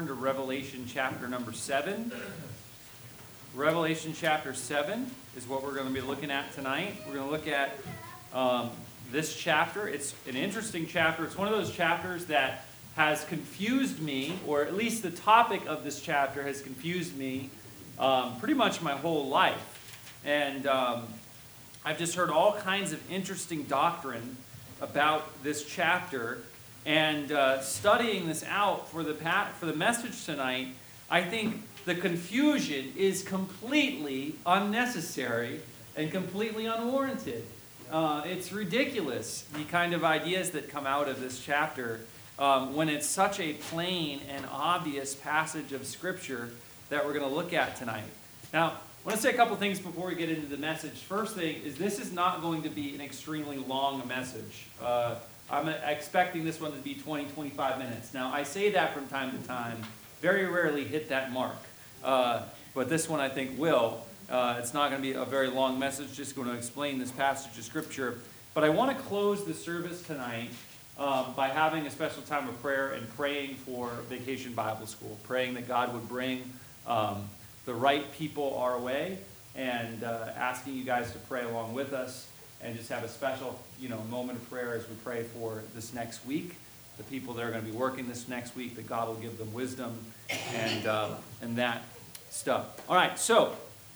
turn to Revelation chapter number 7. Revelation chapter 7 is what we're going to be looking at tonight. We're going to look at this chapter. It's an interesting chapter. It's one of those chapters that has confused me, or at least the topic of this chapter has confused me pretty much my whole life. And I've just heard all kinds of interesting doctrine about this chapter. And studying this out for the message tonight, I think the confusion is completely unnecessary and completely unwarranted. It's ridiculous, the kind of ideas that come out of this chapter when it's such a plain and obvious passage of Scripture that we're going to look at tonight. Now, I want to say a couple things before we get into the message. First thing is this is not going to be an extremely long message. I'm expecting this one to be 20, 25 minutes. Now, I say that from time to time. Very rarely hit that mark. But this one I think will. It's not going to be a very long message, just going to explain this passage of Scripture. But I want to close the service tonight by having a special time of prayer and praying for Vacation Bible School, praying that God would bring the right people our way, and asking you guys to pray along with us. And just have a special, moment of prayer as we pray for this next week. The people that are going to be working this next week, that God will give them wisdom and that stuff. All right, so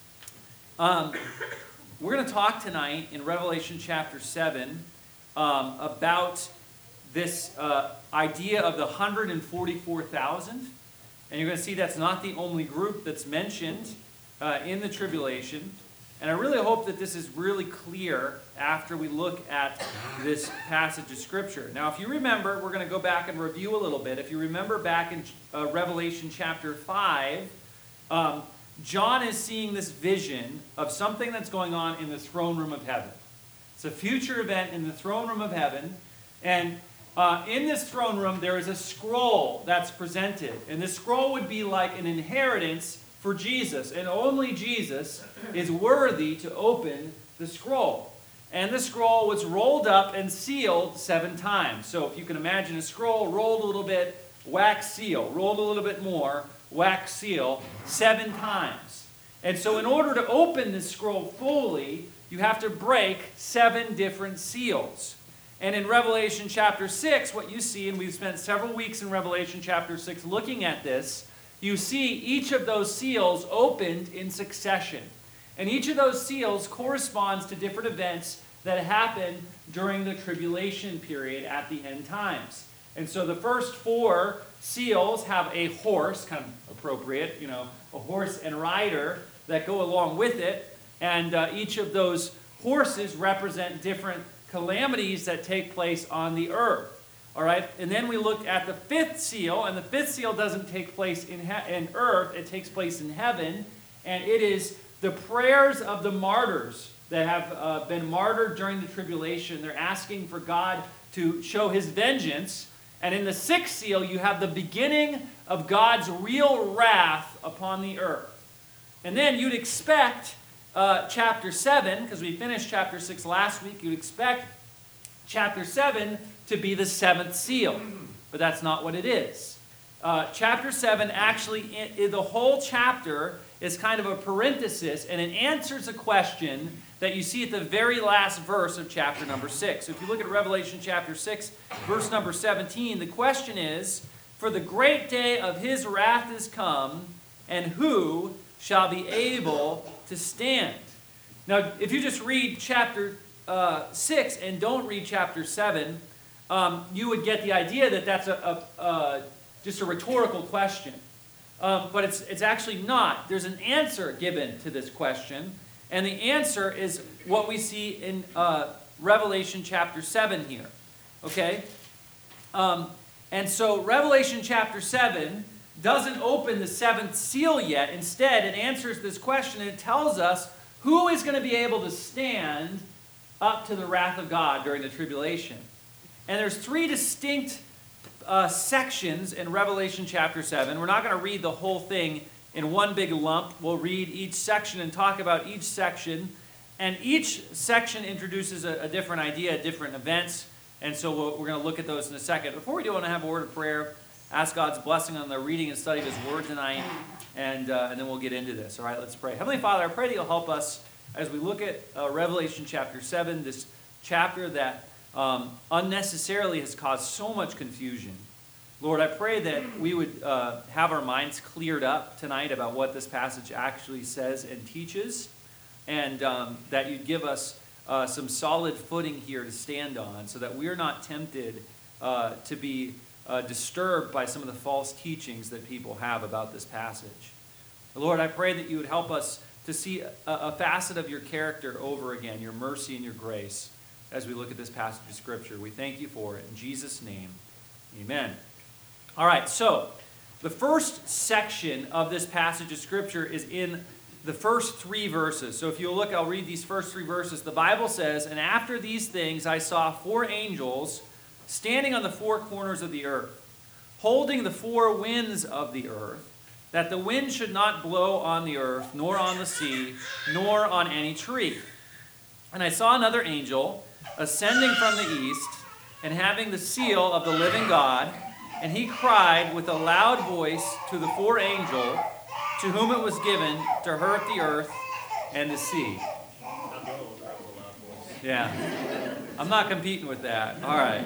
we're going to talk tonight in Revelation chapter 7 about this idea of the 144,000. And you're going to see that's not the only group that's mentioned in the tribulation. And I really hope that this is really clear after we look at this passage of Scripture. Now, if you remember, we're going to go back and review a little bit. If you remember back in Revelation chapter 5, John is seeing this vision of something that's going on in the throne room of heaven. It's a future event in the throne room of heaven. And in this throne room, there is a scroll that's presented. And this scroll would be like an inheritance for Jesus, and only Jesus is worthy to open the scroll. And the scroll was rolled up and sealed 7 times. So if you can imagine a scroll rolled a little bit, wax seal, rolled a little bit more, wax seal, 7 times. And so in order to open this scroll fully, you have to break 7 different seals. And in Revelation chapter 6, what you see, and we've spent several weeks in Revelation chapter 6 looking at this, you see each of those seals opened in succession. And each of those seals corresponds to different events that happen during the tribulation period at the end times. And so the first 4 seals have a horse, kind of appropriate, a horse and rider that go along with it. And each of those horses represent different calamities that take place on the earth. All right, and then we looked at the 5th seal, and the 5th seal doesn't take place in earth, it takes place in heaven, and it is the prayers of the martyrs that have been martyred during the tribulation. They're asking for God to show his vengeance, and in the 6th seal, you have the beginning of God's real wrath upon the earth. And then you'd expect chapter 7, because we finished chapter 6 last week, you'd expect chapter 7 to be the 7th seal, but that's not what it is. Chapter 7 actually, the whole chapter is kind of a parenthesis, and it answers a question that you see at the very last verse of chapter number 6. So if you look at Revelation chapter 6, verse number 17, the question is, "For the great day of his wrath is come, and who shall be able to stand?" Now, if you just read chapter 6 and don't read chapter 7, you would get the idea that that's just a rhetorical question. But it's actually not. There's an answer given to this question, and the answer is what we see in Revelation chapter 7 here. Okay? And so Revelation chapter 7 doesn't open the 7th seal yet. Instead, it answers this question, and it tells us who is going to be able to stand up to the wrath of God during the tribulation. And there's 3 distinct sections in Revelation chapter 7. We're not going to read the whole thing in one big lump. We'll read each section and talk about each section. And each section introduces a different idea, different events. And so we're going to look at those in a second. Before we do, I want to have a word of prayer. ask God's blessing on the reading and study of His Word tonight, and then we'll get into this. All right, let's pray. Heavenly Father, I pray that You'll help us as we look at Revelation chapter 7, this chapter that unnecessarily has caused so much confusion. Lord, I pray that we would have our minds cleared up tonight about what this passage actually says and teaches, and that You'd give us some solid footing here to stand on so that we're not tempted to be disturbed by some of the false teachings that people have about this passage. Lord, I pray that You would help us to see a facet of Your character over again, Your mercy and Your grace, as we look at this passage of Scripture. We thank You for it. In Jesus' name, amen. All right, so the first section of this passage of Scripture is in the first 3 verses. So if you'll look, I'll read these first 3 verses. The Bible says, "And after these things I saw 4 angels standing on the 4 corners of the earth, holding the 4 winds of the earth, that the wind should not blow on the earth, nor on the sea, nor on any tree. And I saw another angel ascending from the east, and having the seal of the living God, and he cried with a loud voice to the 4 angels, to whom it was given to hurt the earth and the sea." Yeah, I'm not competing with that. All right.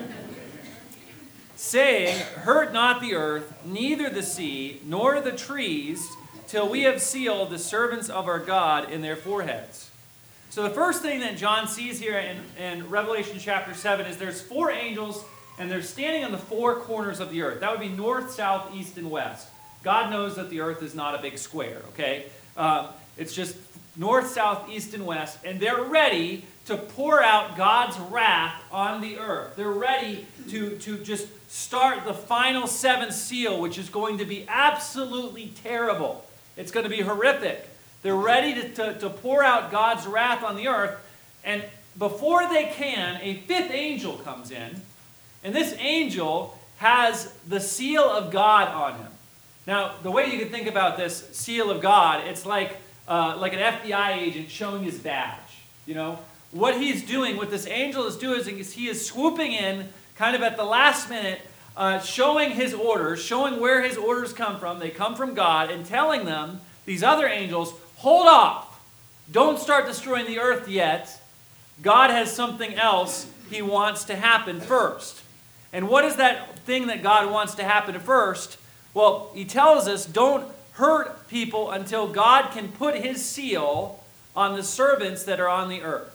"Saying, hurt not the earth, neither the sea, nor the trees, till we have sealed the servants of our God in their foreheads." So the first thing that John sees here in Revelation chapter 7 is there's 4 angels, and they're standing on the 4 corners of the earth. That would be north, south, east, and west. God knows that the earth is not a big square, okay? It's just north, south, east, and west, and they're ready to pour out God's wrath on the earth. They're ready to just start the final 7th seal, which is going to be absolutely terrible. It's going to be horrific. They're ready to pour out God's wrath on the earth, and before they can, a 5th angel comes in, and this angel has the seal of God on him. Now, the way you can think about this seal of God, it's like an FBI agent showing his badge. You know, what he's doing, what this angel is doing, is he is swooping in kind of at the last minute, showing his orders, showing where his orders come from. They come from God, and telling them, these other angels, hold off. Don't start destroying the earth yet. God has something else He wants to happen first. And what is that thing that God wants to happen first? Well, He tells us, don't hurt people until God can put His seal on the servants that are on the earth.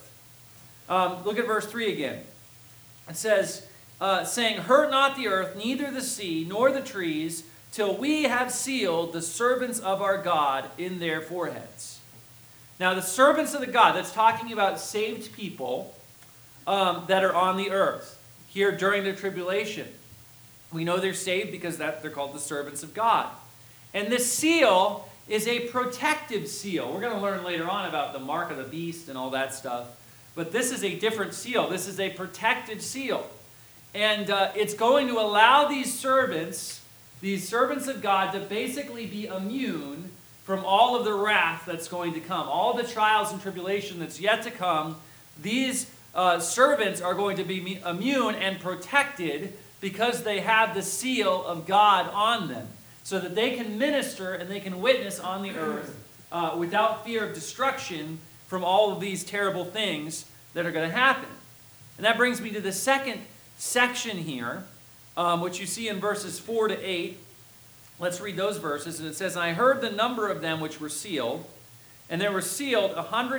Look at verse 3 again. It says, saying, hurt not the earth, neither the sea, nor the trees, till we have sealed the servants of our God in their foreheads. Now, the servants of the God, that's talking about saved people that are on the earth here during the tribulation. We know they're saved because they're called the servants of God. And this seal is a protective seal. We're going to learn later on about the mark of the beast and all that stuff. But this is a different seal. This is a protected seal. And it's going to allow these servants of God, to basically be immune from all of the wrath that's going to come. All the trials and tribulation that's yet to come, these servants are going to be immune and protected because they have the seal of God on them, so that they can minister and they can witness on the earth without fear of destruction from all of these terrible things that are going to happen. And that brings me to the second section here, which you see in verses 4 to 8. Let's read those verses. And it says, "And I heard the number of them which were sealed, and there were sealed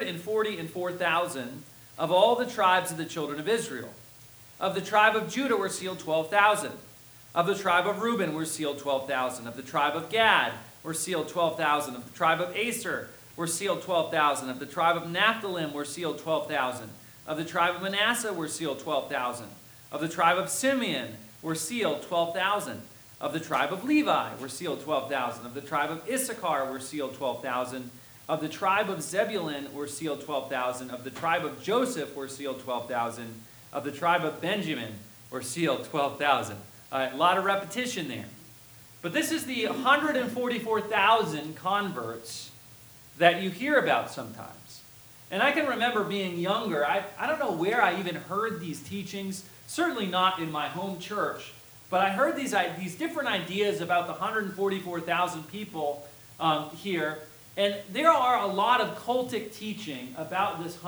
144,000 of all the tribes of the children of Israel. Of the tribe of Judah were sealed 12,000. Of the tribe of Reuben were sealed 12,000. Of the tribe of Gad were sealed 12,000. Of the tribe of Aser were sealed 12,000. Of the tribe of Naphtali were sealed 12,000. Of the tribe of Manasseh were sealed 12,000. Of the tribe of Simeon were sealed 12,000. Of the tribe of Levi were sealed 12,000. Of the tribe of Issachar were sealed 12,000. Of the tribe of Zebulun were sealed 12,000. Of the tribe of Joseph were sealed 12,000. Of the tribe of Benjamin were sealed 12,000. A lot of repetition there. But this is the 144,000 converts that you hear about sometimes. And I can remember being younger. I don't know where I even heard these teachings. Certainly not in my home church. But I heard these different ideas about the 144,000 people here, and there are a lot of cultic teaching about this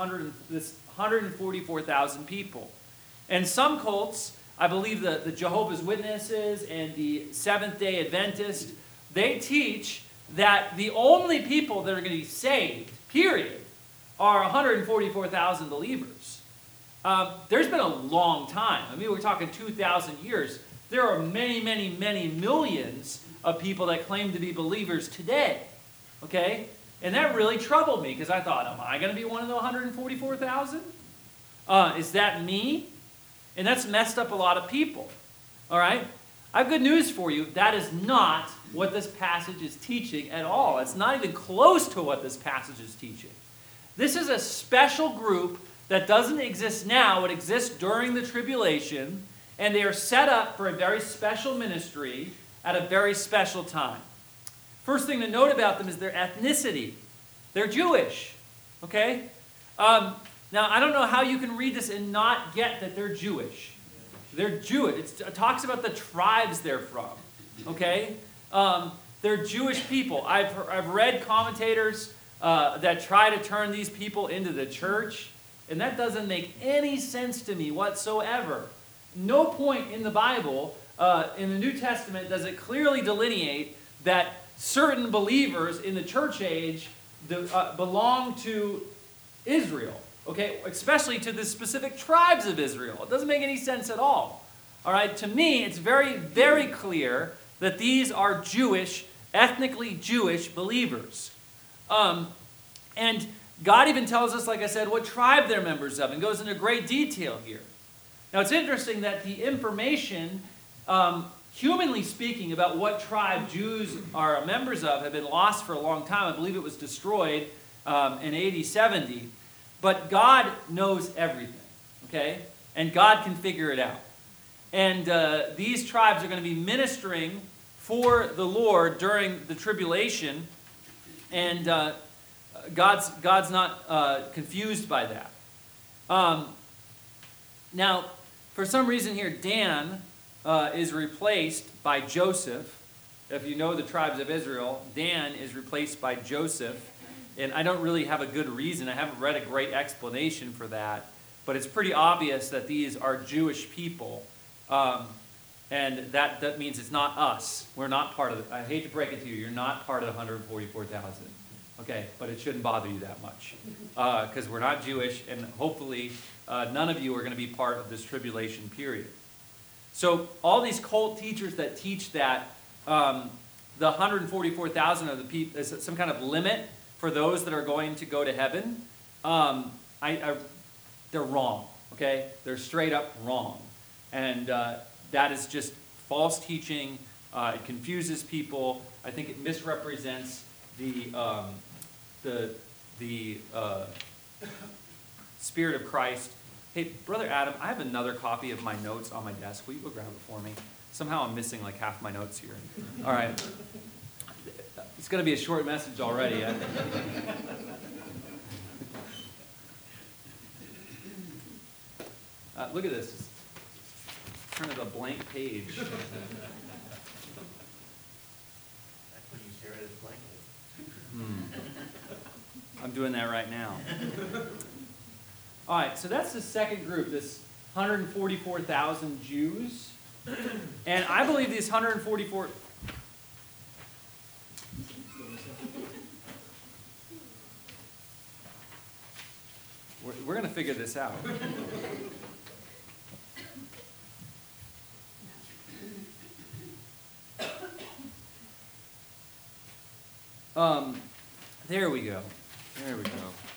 144,000 people. And some cults, I believe the Jehovah's Witnesses and the Seventh-day Adventists, they teach that the only people that are going to be saved, period, are 144,000 believers. There's been a long time. I mean, we're talking 2,000 years. There are many, many, many millions of people that claim to be believers today. Okay? And that really troubled me because I thought, am I going to be one of the 144,000? Is that me? And that's messed up a lot of people. All right? I have good news for you. That is not what this passage is teaching at all. It's not even close to what this passage is teaching. This is a special group that doesn't exist now. It exists during the tribulation, and they are set up for a very special ministry at a very special time. First thing to note about them is their ethnicity. They're Jewish. Okay? Now, I don't know how you can read this and not get that they're Jewish. They're Jewish. It talks about the tribes they're from. Okay? They're Jewish people. I've read commentators that try to turn these people into the church, and that doesn't make any sense to me whatsoever. No point in the Bible, in the New Testament, does it clearly delineate that certain believers in the church age belong to Israel. Okay, especially to the specific tribes of Israel. It doesn't make any sense at all. All right, to me, it's very, very clear that these are Jewish, ethnically Jewish believers. And God even tells us, like I said, what tribe they're members of, and goes into great detail here. Now, it's interesting that the information, humanly speaking, about what tribe Jews are members of have been lost for a long time. I believe it was destroyed in AD 70. But God knows everything, okay? And God can figure it out. And these tribes are going to be ministering for the Lord during the tribulation, and God's not confused by that. Now, for some reason here, Dan is replaced by Joseph. If you know the tribes of Israel, Dan is replaced by Joseph. And I don't really have a good reason. I haven't read a great explanation for that. But it's pretty obvious that these are Jewish people. And that means it's not us. We're not part of it. I hate to break it to you. You're not part of the 144,000. Okay, but it shouldn't bother you that much. Because we're not Jewish, and hopefully none of you are going to be part of this tribulation period. So all these cult teachers that teach that the 144,000 of the people is some kind of limit for those that are going to go to heaven, they're wrong, okay? They're straight up wrong. And that is just false teaching. It confuses people. I think it misrepresents the Spirit of Christ. Hey, Brother Adam, I have another copy of my notes on my desk. Will you go grab it for me? Somehow I'm missing like half my notes here. All right. It's going to be a short message already. Look at this. Turn to the blank page. That's when you stare at it blankly. I'm doing that right now. All right, so that's the second group, this 144,000 Jews. And I believe these 144... We're going to figure this out. There we go. There we go.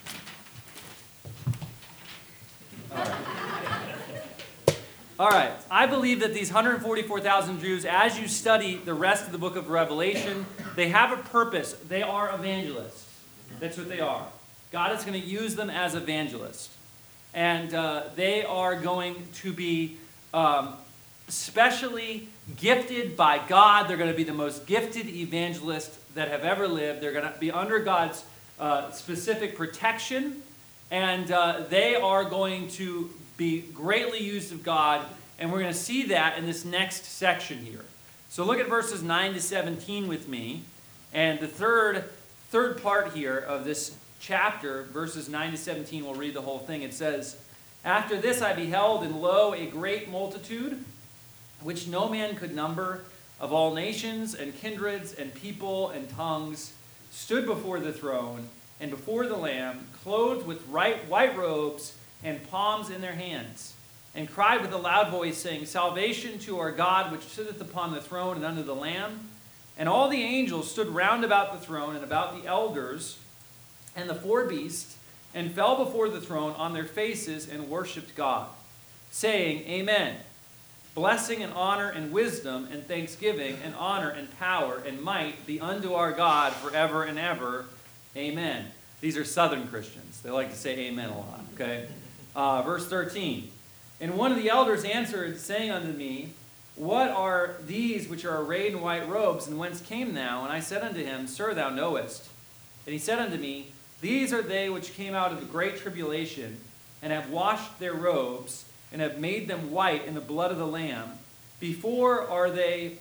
All right. I believe that these 144,000 Jews, as you study the rest of the book of Revelation, they have a purpose. They are evangelists. That's what they are. God is going to use them as evangelists. And they are going to be specially gifted by God. They're going to be the most gifted evangelists that have ever lived. They're going to be under God's specific protection. And they are going to be greatly used of God And we're going to see that in this next section here. So look at verses 9 to 17 with me. And the third part here of this chapter, verses 9 to 17, we'll read the whole thing. It says, "After this I beheld, and lo, a great multitude, which no man could number, of all nations and kindreds and people and tongues, stood before the throne and before the Lamb, clothed with white robes and palms in their hands, and cried with a loud voice, saying, Salvation to our God, which sitteth upon the throne and unto the Lamb. And all the angels stood round about the throne and about the elders and the four beasts, and fell before the throne on their faces and worshipped God, saying, Amen. Blessing and honor and wisdom and thanksgiving and honor and power and might be unto our God forever and ever. Amen." These are Southern Christians. They like to say amen a lot, okay? Verse 13. "And one of the elders answered, saying unto me, What are these which are arrayed in white robes, and whence came thou? And I said unto him, Sir, thou knowest. And he said unto me, These are they which came out of the great tribulation, and have washed their robes, and have made them white in the blood of the Lamb. Therefore are they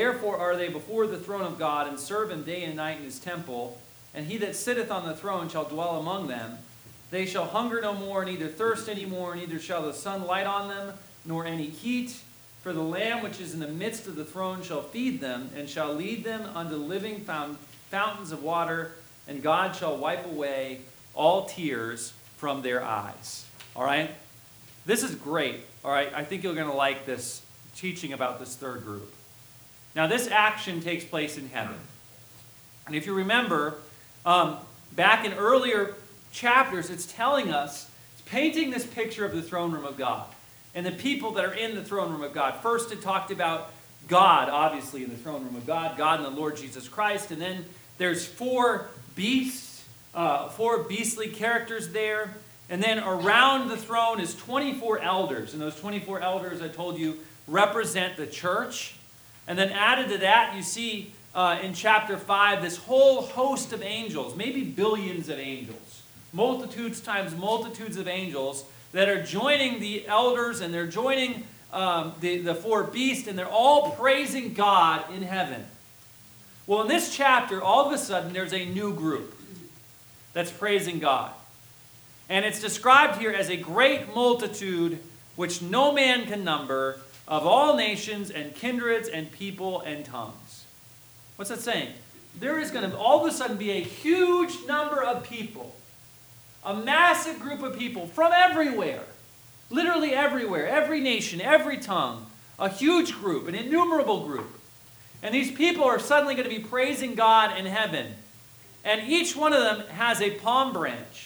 before the throne of God, and serve him day and night in his temple. And he that sitteth on the throne shall dwell among them. They shall hunger no more, neither thirst any more, neither shall the sun light on them, nor any heat. For the Lamb which is in the midst of the throne shall feed them, and shall lead them unto living fountains of water, and God shall wipe away all tears from their eyes." All right? This is great. All right? I think you're going to like this teaching about this third group. Now, this action takes place in heaven. And if you remember, back in earlier chapters, it's telling us, it's painting this picture of the throne room of God and the people that are in the throne room of God. First, it talked about God, obviously, in the throne room of God and the Lord Jesus Christ. And then there's four beasts, four beastly characters there. And then around the throne is 24 elders. And those 24 elders, I told you, represent the church. And then added to that, you see in chapter 5, this whole host of angels, maybe billions of angels, multitudes times multitudes of angels that are joining the elders, and they're joining the four beasts, and they're all praising God in heaven. Well, in this chapter, all of a sudden, there's a new group that's praising God. And it's described here as a great multitude which no man can number, of all nations and kindreds and people and tongues. What's that saying? There is going to all of a sudden be a huge number of people, a massive group of people from everywhere, literally everywhere, every nation, every tongue, a huge group, an innumerable group. And these people are suddenly going to be praising God in heaven. And each one of them has a palm branch.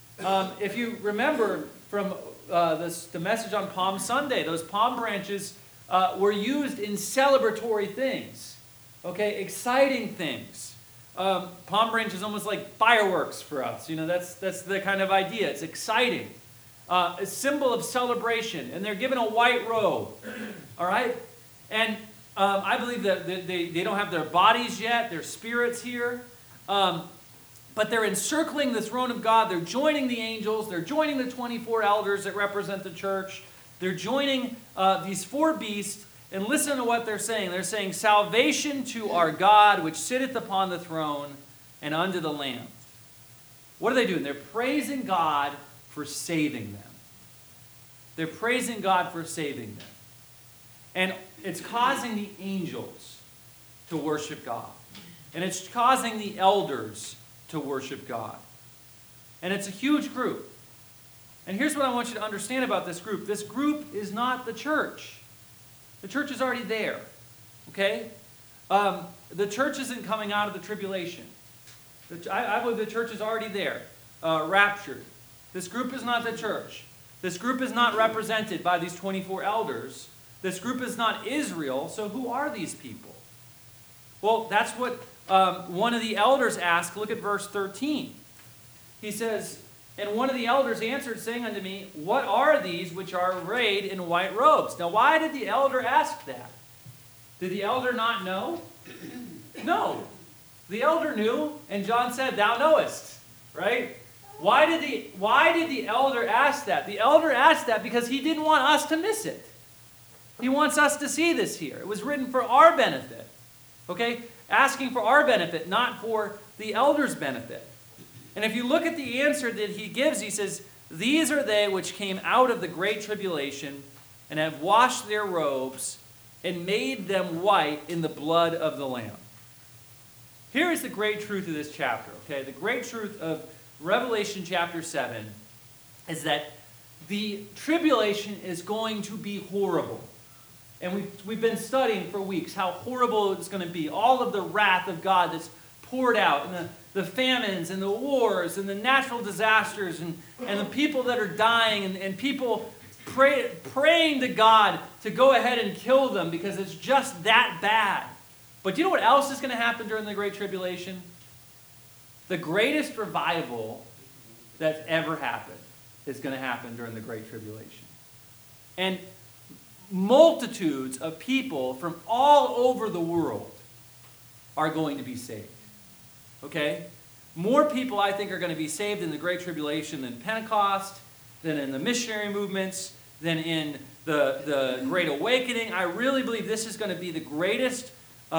If you remember from the message on Palm Sunday, those palm branches were used in celebratory things, okay, exciting things. Palm branch is almost like fireworks for us. You know, that's the kind of idea. It's exciting. A symbol of celebration. And they're given a white robe, all right? And I believe that they don't have their bodies yet, their spirits here. But they're encircling the throne of God. They're joining the angels. They're joining the 24 elders that represent the church. They're joining these four beasts. And listen to what they're saying. They're saying, "Salvation to our God, which sitteth upon the throne, and unto the Lamb." What are they doing? They're praising God for saving them. They're praising God for saving them. And it's causing the angels to worship God. And it's causing the elders to worship God. And it's a huge group. And here's what I want you to understand about this group. This group is not the church. The church is already there. Okay? The church isn't coming out of the tribulation. I believe the church is already there, raptured. This group is not the church. This group is not represented by these 24 elders. This group is not Israel. So who are these people? Well, that's what one of the elders asked. Look at verse 13. He says, "And one of the elders answered, saying unto me, What are these which are arrayed in white robes?" Now, why did the elder ask that? Did the elder not know? No. The elder knew, and John said, "Thou knowest." Right? Why did the elder ask that? The elder asked that because he didn't want us to miss it. He wants us to see this here. It was written for our benefit. Okay? Asking for our benefit, not for the elders' benefit. And if you look at the answer that he gives, he says, "These are they which came out of the great tribulation and have washed their robes and made them white in the blood of the Lamb." Here is the great truth of this chapter, okay? The great truth of Revelation chapter 7 is that the tribulation is going to be horrible. And we've been studying for weeks how horrible it's going to be. All of the wrath of God that's poured out, and the famines, and the wars, and the natural disasters, and the people that are dying, and people praying to God to go ahead and kill them because it's just that bad. But do you know what else is going to happen during the Great Tribulation? The greatest revival that's ever happened is going to happen during the Great Tribulation. And multitudes of people from all over the world are going to be saved. Okay? More people, I think, are going to be saved in the Great Tribulation than Pentecost, than in the missionary movements, than in the Great Awakening. I really believe this is going to be the greatest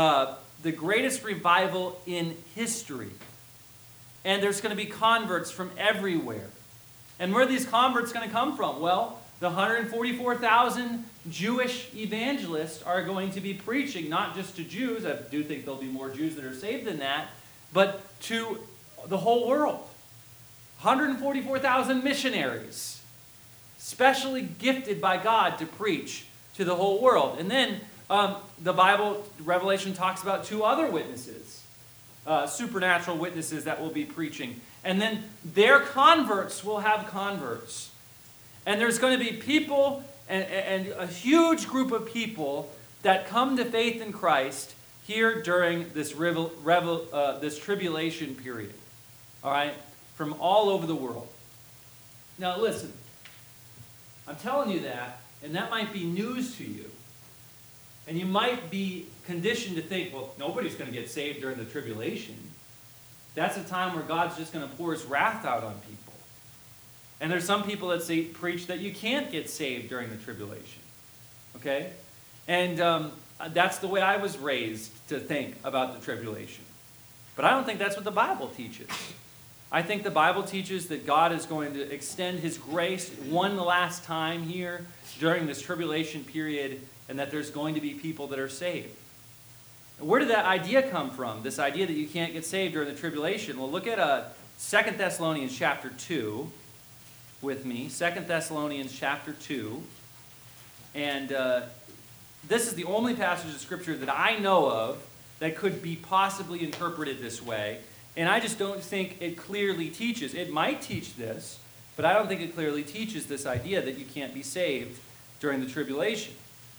revival in history. And there's going to be converts from everywhere. And where are these converts going to come from? Well, the 144,000 Jewish evangelists are going to be preaching not just to Jews. I do think there'll be more Jews that are saved than that, but to the whole world. 144,000 missionaries, specially gifted by God to preach to the whole world. And then the Bible, Revelation, talks about two other witnesses, supernatural witnesses that will be preaching. And then their converts will have converts. And there's going to be people, and a huge group of people that come to faith in Christ here during this this tribulation period. All right? From all over the world. Now listen, I'm telling you that, and that might be news to you. And you might be conditioned to think, well, nobody's going to get saved during the tribulation. That's a time where God's just going to pour his wrath out on people. And there's some people that preach that you can't get saved during the tribulation. Okay? And that's the way I was raised to think about the tribulation. But I don't think that's what the Bible teaches. I think the Bible teaches that God is going to extend his grace one last time here during this tribulation period, and that there's going to be people that are saved. Where did that idea come from? This idea that you can't get saved during the tribulation? Well, look at 2 Thessalonians chapter 2 with me. 2 Thessalonians chapter 2. And this is the only passage of Scripture that I know of that could be possibly interpreted this way. And I just don't think it clearly teaches. It might teach this, but I don't think it clearly teaches this idea that you can't be saved during the tribulation.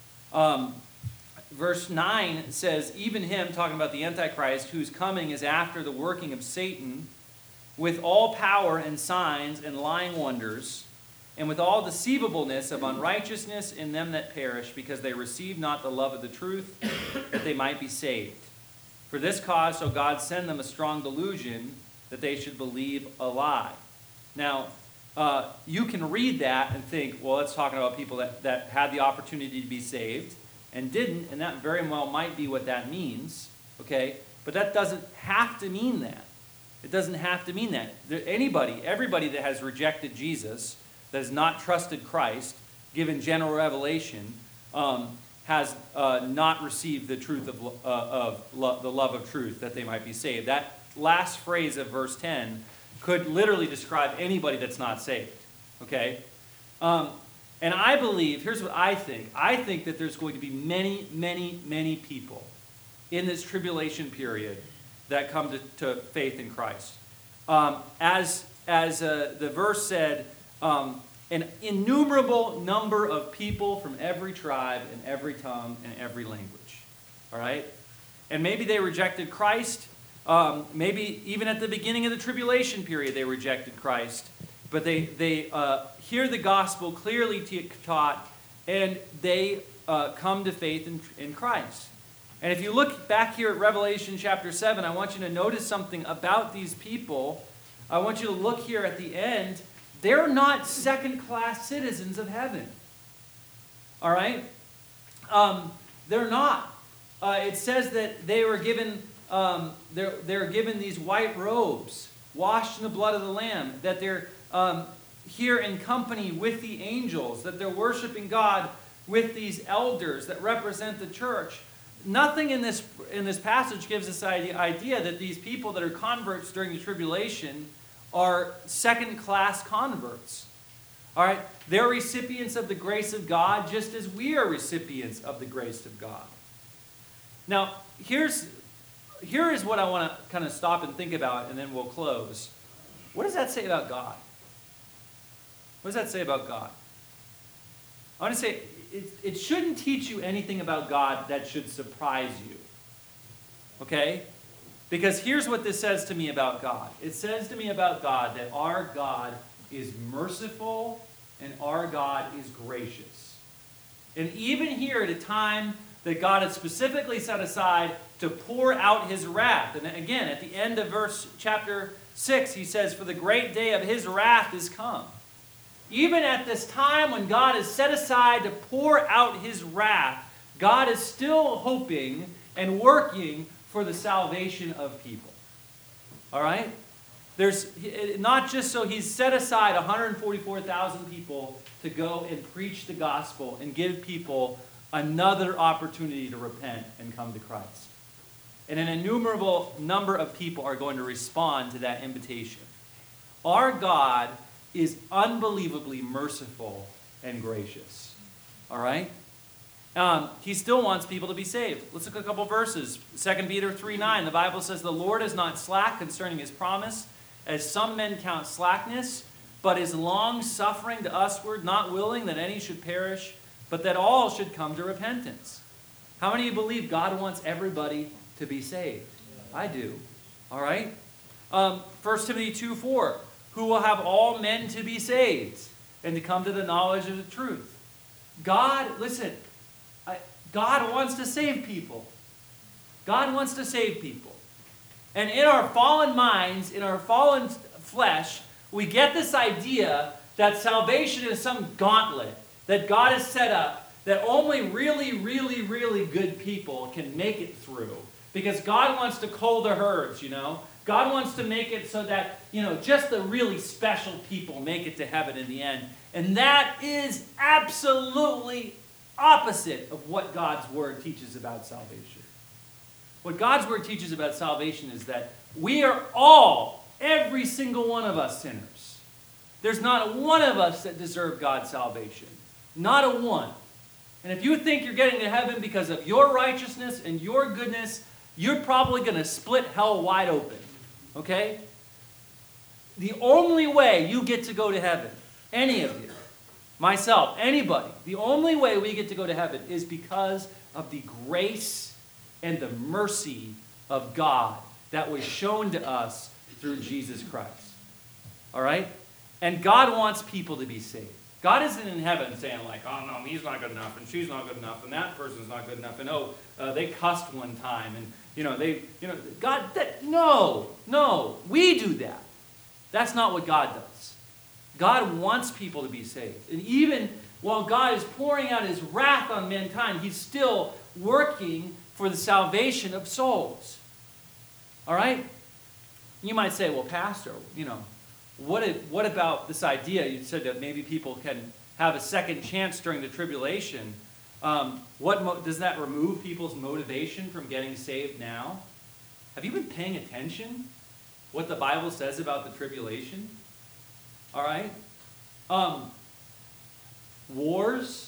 Verse 9 says, "Even him," talking about the Antichrist, "whose coming is after the working of Satan, with all power and signs and lying wonders, and with all deceivableness of unrighteousness in them that perish, because they receive not the love of the truth, that they might be saved. For this cause shall God send them a strong delusion, that they should believe a lie." Now, you can read that and think, well, it's talking about people that had the opportunity to be saved and didn't, and that very well might be what that means, okay? But that doesn't have to mean that. It doesn't have to mean that. Everybody that has rejected Jesus, that has not trusted Christ, given general revelation, has not received the truth of the love of truth, that they might be saved. That last phrase of verse 10 could literally describe anybody that's not saved, okay? And I believe, here's what I think. I think that there's going to be many, many, many people in this tribulation period that come to faith in Christ. As the verse said, an innumerable number of people from every tribe and every tongue and every language. All right? And maybe they rejected Christ. Maybe even at the beginning of the tribulation period they rejected Christ. But they hear the gospel clearly taught, and they come to faith in Christ. And if you look back here at Revelation chapter 7, I want you to notice something about these people. I want you to look here at the end. They're not second-class citizens of heaven. All right? They're not. It says that they were given, they're given these white robes, washed in the blood of the Lamb, that they're here in company with the angels, that they're worshiping God with these elders that represent the church. Nothing in this passage gives us the idea that these people that are converts during the tribulation are second-class converts. All right? They're recipients of the grace of God just as we are recipients of the grace of God. Now, here is what I want to kind of stop and think about, and then we'll close. What does that say about God? What does that say about God? I want to say it shouldn't teach you anything about God that should surprise you. Okay? Because here's what this says to me about God. It says to me about God that our God is merciful and our God is gracious. And even here at a time that God has specifically set aside to pour out his wrath. And again, at the end of chapter 6, he says, "For the great day of his wrath is come." Even at this time when God has set aside to pour out his wrath, God is still hoping and working for the salvation of people. All right? There's not just so he's set aside 144,000 people to go and preach the gospel and give people another opportunity to repent and come to Christ. And an innumerable number of people are going to respond to that invitation. Our God is unbelievably merciful and gracious. All right? He still wants people to be saved. Let's look at a couple verses. 2 Peter 3:9, the Bible says, "The Lord is not slack concerning his promise, as some men count slackness, but is long-suffering to usward, not willing that any should perish, but that all should come to repentance." How many of you believe God wants everybody to be saved? I do. All right? 1 Timothy 2:4, "Who will have all men to be saved and to come to the knowledge of the truth." God, listen, God wants to save people. God wants to save people. And in our fallen minds, in our fallen flesh, we get this idea that salvation is some gauntlet that God has set up that only really, really, really good people can make it through. Because God wants to cull the herds, you know. God wants to make it so that, just the really special people make it to heaven in the end. And that is absolutely opposite of what God's Word teaches about salvation. What God's Word teaches about salvation is that we are all, every single one of us, sinners. There's not one of us that deserve God's salvation. Not a one. And if you think you're getting to heaven because of your righteousness and your goodness, you're probably going to split hell wide open. Okay? The only way you get to go to heaven, any of you, myself, anybody, the only way we get to go to heaven is because of the grace and the mercy of God that was shown to us through Jesus Christ. All right? And God wants people to be saved. God isn't in heaven saying like, "Oh no, he's not good enough, and she's not good enough, and that person's not good enough, and they cussed one time, and God, no, we do that. That's not what God does. God wants people to be saved. And even while God is pouring out his wrath on mankind, he's still working for the salvation of souls. All right? You might say, "Well, Pastor, what about this idea? You said that maybe people can have a second chance during the tribulation. Does that remove people's motivation from getting saved now?" Have you been paying attention what the Bible says about the tribulation? All right? Wars,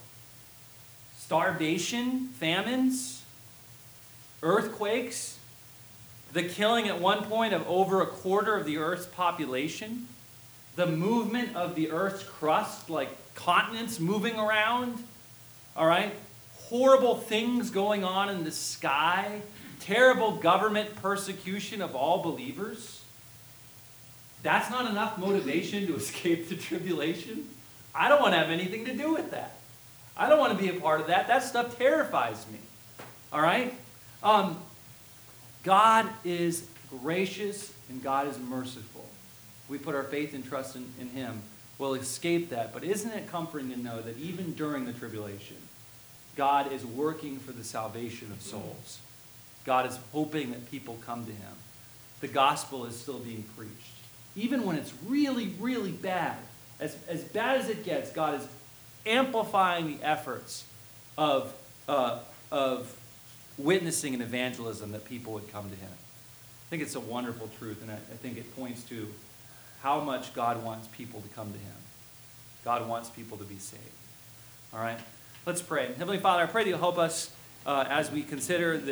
starvation, famines, earthquakes, the killing at one point of over a quarter of the earth's population, the movement of the earth's crust, like continents moving around, all right? Horrible things going on in the sky, terrible government persecution of all believers. That's not enough motivation to escape the tribulation. I don't want to have anything to do with that. I don't want to be a part of that. That stuff terrifies me. All right? God is gracious and God is merciful. We put our faith and trust in him. We'll escape that. But isn't it comforting to know that even during the tribulation, God is working for the salvation of souls. God is hoping that people come to him. The gospel is still being preached. Even when it's really, really bad, as bad as it gets, God is amplifying the efforts of witnessing and evangelism that people would come to him. I think it's a wonderful truth, and I think it points to how much God wants people to come to him. God wants people to be saved. All right? Let's pray. Heavenly Father, I pray that you'll help us as we consider this.